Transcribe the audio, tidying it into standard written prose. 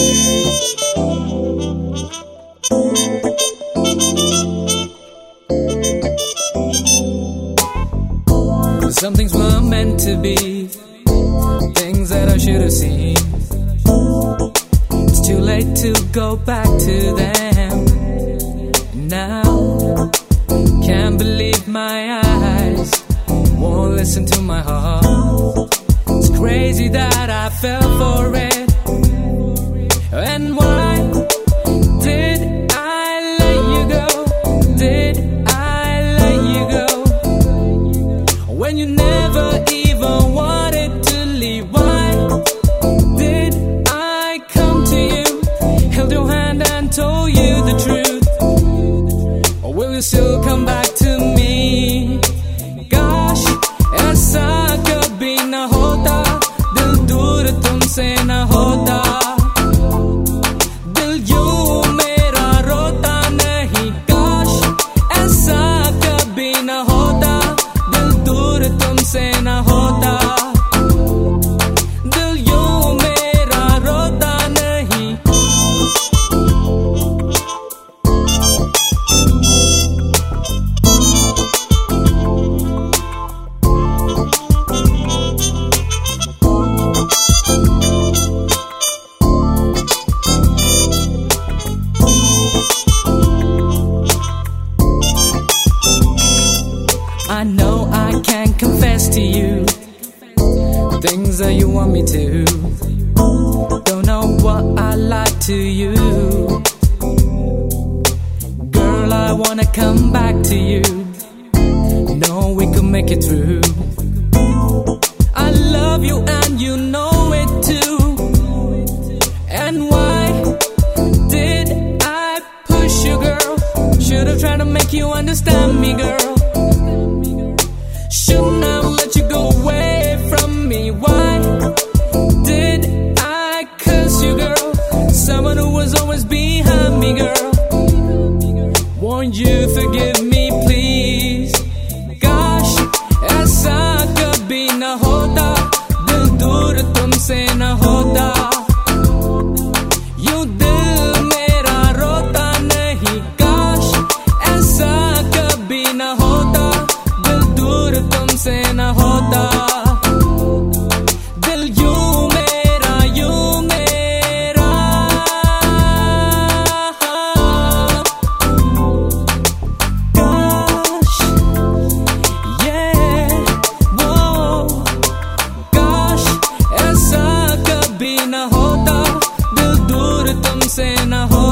Some things were meant to be, things that I should have seen. It's too late to go back to them now. Can't believe my eyes, won't listen to my heart. It's crazy that I fell for it. And why did I let you go? Did I let you go? When you never even wanted to leave, why did I come to you, held your hand and told you the truth? Or will you still come back to me? Gosh, ऐसा कभी ना होता, दिल दूर तुमसे ना होता, दिल यूं मेरा रोता नहीं. Gosh, ऐसा कभी ना होता, दूर तुमसे ना होता, दिल यूं मेरा रोता नहीं. I know I can't confess to you things that you want me to. Don't know what I lied to you. Girl, I wanna come back to you. Know we could make it through. I love you and you know it too. And why did I push you, girl? Should've tried to make you understand me, girl. Shouldn't have let you go away from me. Why did I curse you, girl? Someone who was always behind me, girl. Won't you forgive me, please? Gosh, ऐसा कभी ना होता, दिल दूर तुमसे ना होता, यूं दिल मेरा रोता नहीं. Gosh, ऐसा कभी ना होता, दूर तुमसे न होता, दिल यूं मेरा Gosh, yeah, whoa, gosh, ऐसा कभी न होता, दिल दूर तुमसे न होता.